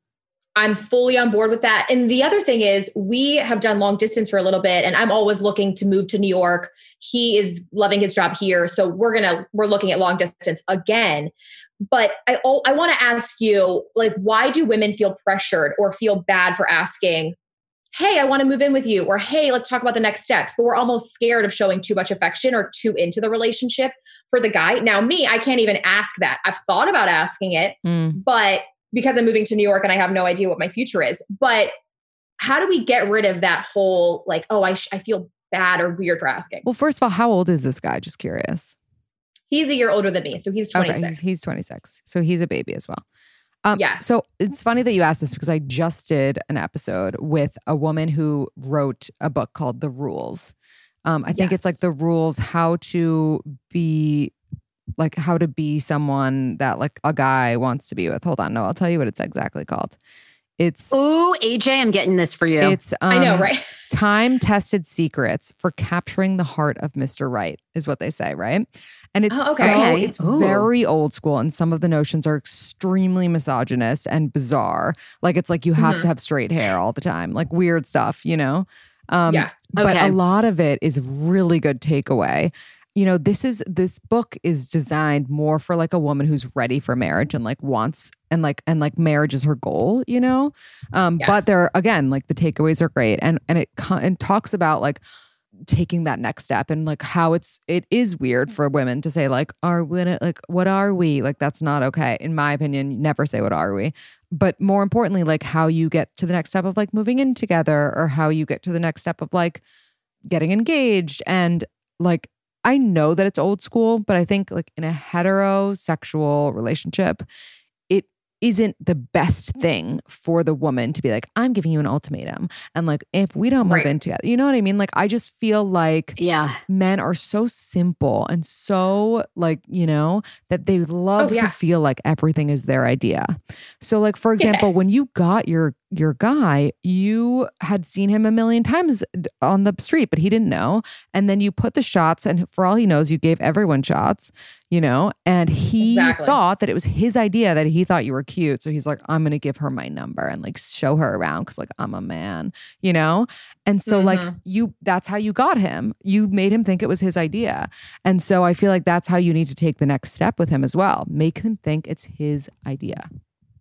I'm fully on board with that. And the other thing is we have done long distance for a little bit and I'm always looking to move to New York. He is loving his job here. So we're going to, we're looking at long distance again. But I, oh, I want to ask you, like, why do women feel pressured or feel bad for asking, hey, I want to move in with you, or hey, let's talk about the next steps. But we're almost scared of showing too much affection or too into the relationship for the guy. Now, me, I can't even ask that. I've thought about asking it, Mm. but because I'm moving to New York and I have no idea what my future is. But how do we get rid of that whole, like, oh, I, sh- I feel bad or weird for asking? Well, first of all, how old is this guy? Just curious. He's a year older than me. So he's twenty-six. Okay, he's, he's twenty-six. So he's a baby as well. Um, Yes. So it's funny that you asked this because I just did an episode with a woman who wrote a book called The Rules. Um, I think it's Yes. like the rules, how to be, like how to be someone that like a guy wants to be with. Hold on. No, I'll tell you what it's exactly called. It's, Ooh, A J, I'm getting this for you. it's, um, I know, right? time-tested secrets for capturing the heart of Mister Right is what they say, right? And it's Oh, okay. so Okay. it's Ooh. very old school, and some of the notions are extremely misogynist and bizarre. Like it's like you have Mhm. to have straight hair all the time, like weird stuff, you know? Um, Yeah. But Okay. a lot of it is really good takeaway. You know, this is this book is designed more for like a woman who's ready for marriage and like wants and like and like marriage is her goal, you know. Um, Yes. But there again, like the takeaways are great, and and it co- and talks about like taking that next step and like how it's it is weird for women to say like are we like what are we like that's not okay in my opinion. Never say what are we, but more importantly like how you get to the next step of like moving in together or how you get to the next step of like getting engaged. And like I know that it's old school, but I think like in a heterosexual relationship, it isn't the best thing for the woman to be like, I'm giving you an ultimatum. And like, if we don't move Right. in together, you know what I mean? Like, I just feel like yeah. men are so simple and so like, you know, that they love Oh, yeah. to feel like everything is their idea. So like, for example, Yes. when you got your your guy, you had seen him a million times d- on the street, but he didn't know. And then you put the shots, and for all he knows, you gave everyone shots, you know, and he Exactly. thought that it was his idea, that he thought you were cute. So he's like, I'm going to give her my number and like show her around because like I'm a man, you know? And so like Mhm. you, that's how you got him. You made him think it was his idea. And so I feel like that's how you need to take the next step with him as well. Make him think it's his idea.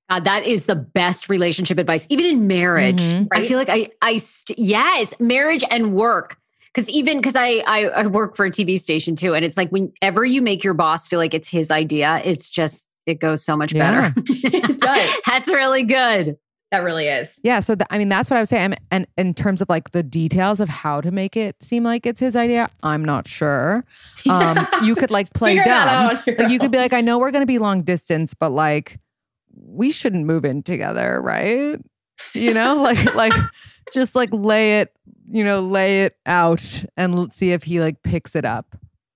God, that is the best relationship advice, even in marriage. Mhm. I feel like I, I, st- yes, marriage and work. Because even because I, I I work for a T V station too, and it's like whenever you make your boss feel like it's his idea, it's just it goes so much Yeah. better. It does. That's really good. That really is. Yeah. So, th- I mean, that's what I would say. I'm, and in terms of like the details of how to make it seem like it's his idea, I'm not sure. Um, you could like play Figure that out dumb. on your Like you could be own. like, I know we're going to be long distance, but like, we shouldn't move in together, right? You know, like, like just like lay it, you know, lay it out and let's see if he like picks it up.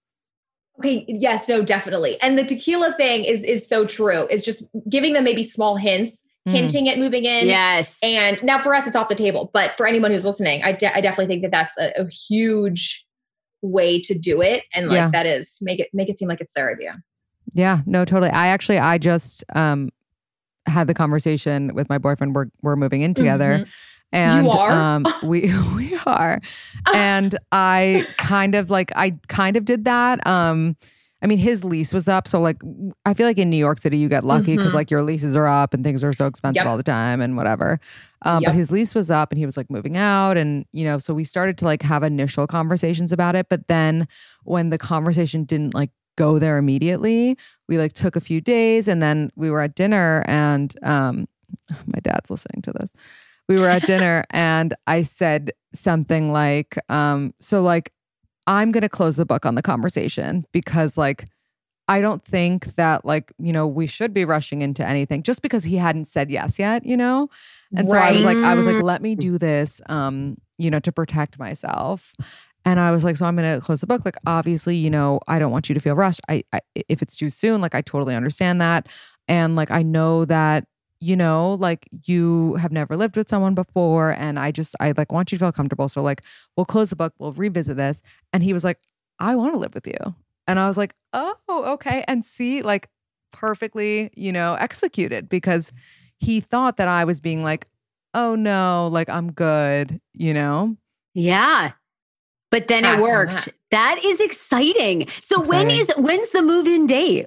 Okay. Yes. No. Definitely. And the tequila thing is is so true. Is just giving them maybe small hints, Mm. hinting at moving in. Yes. And now for us, it's off the table. But for anyone who's listening, I, de- I definitely think that that's a, a huge way to do it. And like Yeah. that is make it make it seem like it's their idea. Yeah, no, totally. I actually, I just um, had the conversation with my boyfriend. We're we're moving in together, Mhm. and You are? um, we we are, and I kind of like I kind of did that. Um, I mean, his lease was up, so like I feel like in New York City you get lucky because Mhm. like your leases are up and things are so expensive Yep. all the time and whatever. Um, Yep. But his lease was up and he was like moving out, and you know, so we started to like have initial conversations about it. But then when the conversation didn't like go there immediately, we like took a few days, and then we were at dinner, and um, my dad's listening to this. We were at dinner, and I said something like, um, "So like." I'm going to close the book on the conversation because like, I don't think that like, you know, we should be rushing into anything just because he hadn't said yes yet, you know? And so I was like, I was like, let me do this, um, you know, to protect myself. And I was like, so I'm going to close the book. Like, obviously, you know, I don't want you to feel rushed. I, I, if it's too soon, like, I totally understand that. And like, I know that, you know, like you have never lived with someone before. And I just, I like want you to feel comfortable. So like, we'll close the book, we'll revisit this. And he was like, I want to live with you. And I was like, oh, okay. And see, like perfectly, you know, executed because he thought that I was being like, oh no, like I'm good, you know? Yeah. But then Pass it on worked. that. That is exciting. So when Exciting. is when's the move-in date?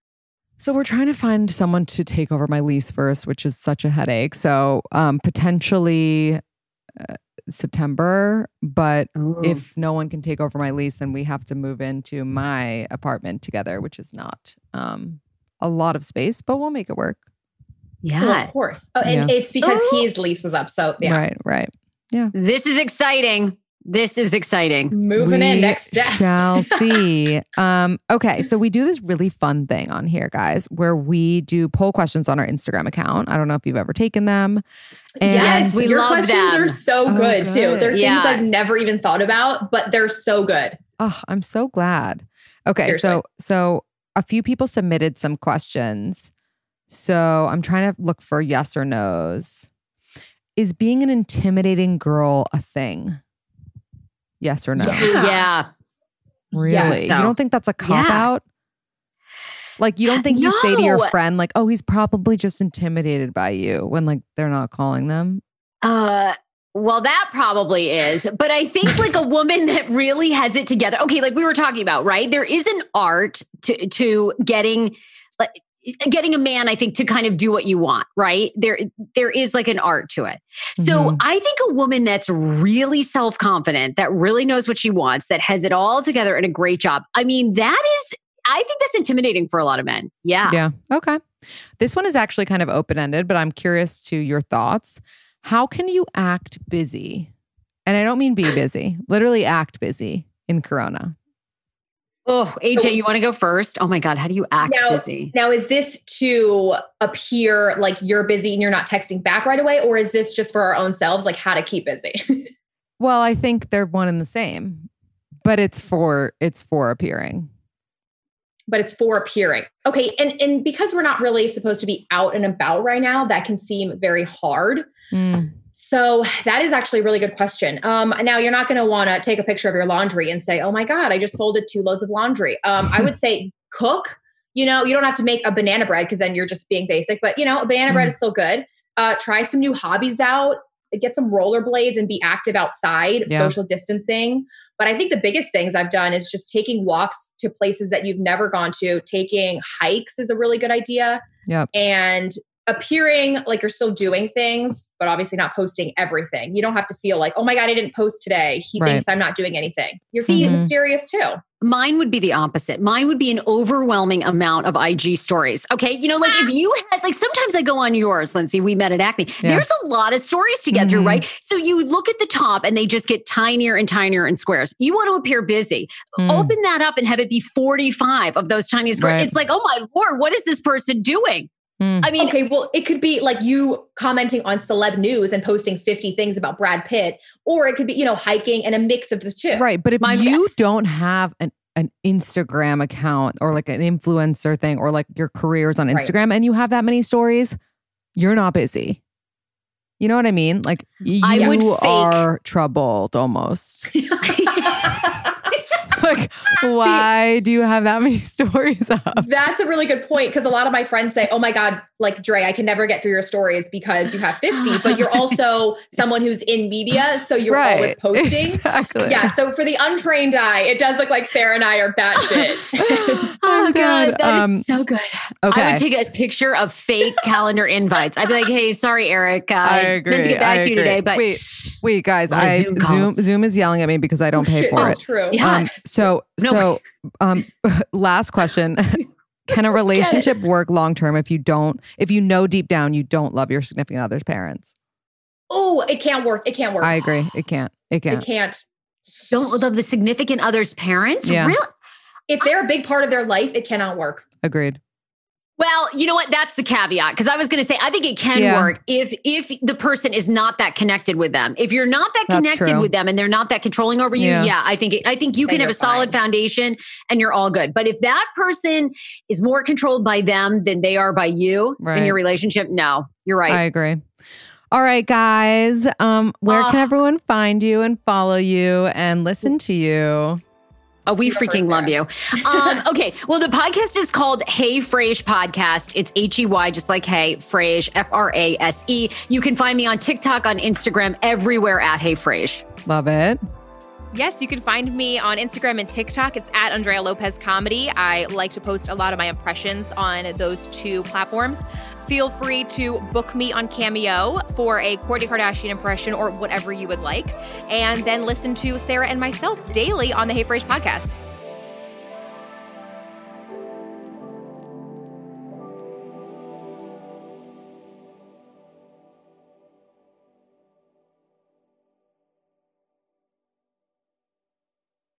So we're trying to find someone to take over my lease first, which is such a headache. So um, potentially uh, September, but Ooh. if no one can take over my lease, then we have to move into my apartment together, which is not um, a lot of space, but we'll make it work. Yeah. Well, of course. Oh, and Yeah. it's because Oh. his lease was up. So yeah. Right, right. This is exciting. This is exciting. Moving we in next steps. shall see. Um, okay, so we do this really fun thing on here, guys, where we do poll questions on our Instagram account. I don't know if you've ever taken them. And Yes, we Your love questions them. are so Oh, good, too. good. They're Yeah. things I've never even thought about, but they're so good. Oh, I'm so glad. Okay, Seriously. so so a few people submitted some questions. So I'm trying to look for yes or no's. Is being an intimidating girl a thing? Yes or no? Yeah. Yeah. Really? Yes. You don't think that's a cop Yeah. out? Like you don't think you say to your No. friend like, "Oh, he's probably just intimidated by you," when like they're not calling them? Uh well, that probably is. But I think like a woman that really has it together. Okay, like we were talking about, right? There is an art to to getting like getting a man, I think, to kind of do what you want, right? There, there is like an art to it. So Mhm. I think a woman that's really self-confident, that really knows what she wants, that has it all together and a great job. I mean, that is, I think that's intimidating for a lot of men. Yeah. Yeah. Okay. This one is actually kind of open-ended, but I'm curious to your thoughts. How can you act busy? And I don't mean be busy, literally act busy in Corona. Oh, A J, you want to go first? Oh my God, how do you act Now- busy? Now, is this to appear like you're busy and you're not texting back right away? Or is this just for our own selves, like how to keep busy? Well, I think they're one and the same, but it's for it's for appearing. But it's for appearing. Okay. And, and because we're not really supposed to be out and about right now, that can seem very hard. Mm. So that is actually a really good question. Um, now you're not going to want to take a picture of your laundry and say, oh my God, I just folded two loads of laundry. Um, I would say cook, you know, you don't have to make a banana bread because then you're just being basic, but you know, a banana Mm. bread is still good. Uh, try some new hobbies out, get some rollerblades and be active outside, Yeah. social distancing. But I think the biggest things I've done is just taking walks to places that you've never gone to. Taking hikes is a really good idea. Yep. And appearing like you're still doing things, but obviously not posting everything. You don't have to feel like, oh my God, I didn't post today. He right. thinks I'm not doing anything. You're See, being mysterious too. Mine would be the opposite. Mine would be an overwhelming amount of I G stories. Okay. You know, like if you had, like sometimes I go on yours, Lindsay, We Met at Acme. Yeah. There's a lot of stories to get mm-hmm. through, right? So you look at the top and they just get tinier and tinier in squares. You want to appear busy. Mm. Open that up and have it be forty-five of those tiny squares. Right. It's like, oh my Lord, what is this person doing? Mm. I mean, okay, well, it could be like you commenting on celeb news and posting fifty things about Brad Pitt, or it could be, you know, hiking and a mix of the two. Right. But if My you best. don't have an, an Instagram account or like an influencer thing, or like your career's on Instagram right. and you have that many stories, you're not busy. You know what I mean? Like you I would are troubled almost. Like, why do you have that many stories up? That's a really good point. Because a lot of my friends say, oh my God, like Dre, I can never get through your stories because you have fifty, but you're also someone who's in media. So you're right. always posting. Exactly. Yeah. So for the untrained eye, it does look like Sarah and I are batshit. Oh God, that um, is so good. Okay. I would take a picture of fake calendar invites. I'd be like, hey, sorry, Eric. Uh, I agree. meant to get back I to you agree. today, but wait, wait, guys, I Zoom, Zoom Zoom is yelling at me because I don't oh, pay shit, for that's it. True. Yeah. Um, so no. so um, last question. Can a relationship work long term if you don't, if you know deep down you don't love your significant other's parents? Oh, it can't work. It can't work. I agree. It can't. It can't. It can't. Don't love the significant other's parents? Yeah. Really? If they're a big part of their life, it cannot work. Agreed. Well, you know what? That's the caveat. Because I was going to say, I think it can yeah. work if if the person is not that connected with them. If you're not that connected with them and they're not that controlling over you, yeah, yeah I think it, I think you then can have a fine. solid foundation and you're all good. But if that person is more controlled by them than they are by you right. in your relationship, no, you're right. I agree. All right, guys. Um, where uh, can everyone find you and follow you and listen to you? Oh, we freaking love you. Um, okay. Well, the podcast is called Hey Frase Podcast. It's H E Y, just like Hey, Frase, F R A S E. You can find me on TikTok, on Instagram, everywhere at Hey Frase. Love it. Yes, you can find me on Instagram and TikTok. It's at Andrea Lopez Comedy. I like to post a lot of my impressions on those two platforms. Feel free to book me on Cameo for a Kourtney Kardashian impression or whatever you would like. And then listen to Sarah and myself daily on the Hey Frase podcast.